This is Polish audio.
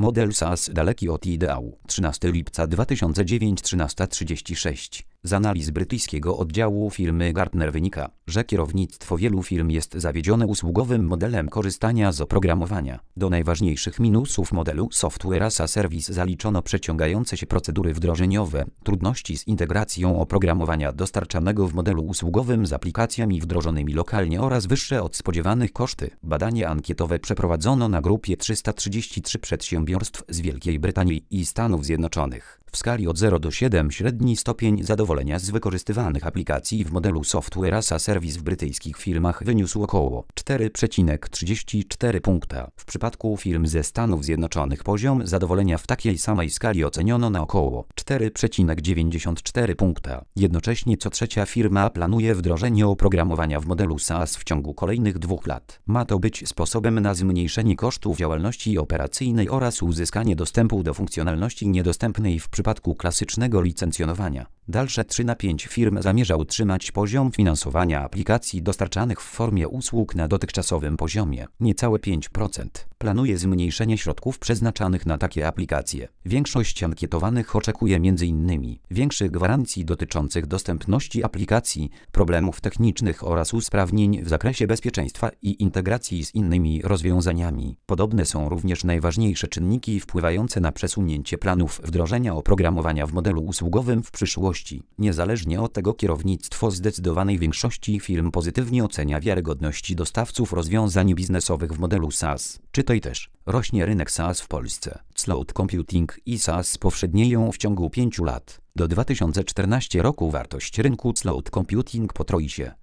Model SaaS daleki od ideału. 13 lipca 2009, 13:36. Z analiz brytyjskiego oddziału firmy Gartner wynika, że kierownictwo wielu firm jest zawiedzione usługowym modelem korzystania z oprogramowania. Do najważniejszych minusów modelu Software as a Service zaliczono przeciągające się procedury wdrożeniowe, trudności z integracją oprogramowania dostarczanego w modelu usługowym z aplikacjami wdrożonymi lokalnie oraz wyższe od spodziewanych koszty. Badanie ankietowe przeprowadzono na grupie 333 przedsiębiorstw z Wielkiej Brytanii i Stanów Zjednoczonych. W skali od 0 do 7 średni stopień zadowolenia z wykorzystywanych aplikacji w modelu Software as a Service w brytyjskich firmach wyniósł około 4,34 punkta. W przypadku firm ze Stanów Zjednoczonych poziom zadowolenia w takiej samej skali oceniono na około 4,94 punkta. Jednocześnie co trzecia firma planuje wdrożenie oprogramowania w modelu SaaS w ciągu kolejnych 2 lat. Ma to być sposobem na zmniejszenie kosztów działalności operacyjnej oraz uzyskanie dostępu do funkcjonalności niedostępnej w przypadku klasycznego licencjonowania. Dalsze 3 na 5 firm zamierza utrzymać poziom finansowania aplikacji dostarczanych w formie usług na dotychczasowym poziomie. Niecałe 5% planuje zmniejszenie środków przeznaczanych na takie aplikacje. Większość ankietowanych oczekuje m.in. większych gwarancji dotyczących dostępności aplikacji, problemów technicznych oraz usprawnień w zakresie bezpieczeństwa i integracji z innymi rozwiązaniami. Podobne są również najważniejsze czynniki wpływające na przesunięcie planów wdrożenia oprogramowania w modelu usługowym w przyszłości. Niezależnie od tego kierownictwo zdecydowanej większości firm pozytywnie ocenia wiarygodność dostawców rozwiązań biznesowych w modelu SaaS. Czytaj też, rośnie rynek SaaS w Polsce. Cloud Computing i SaaS spowszednieją w ciągu 5 lat. Do 2014 roku wartość rynku Cloud Computing potroi się.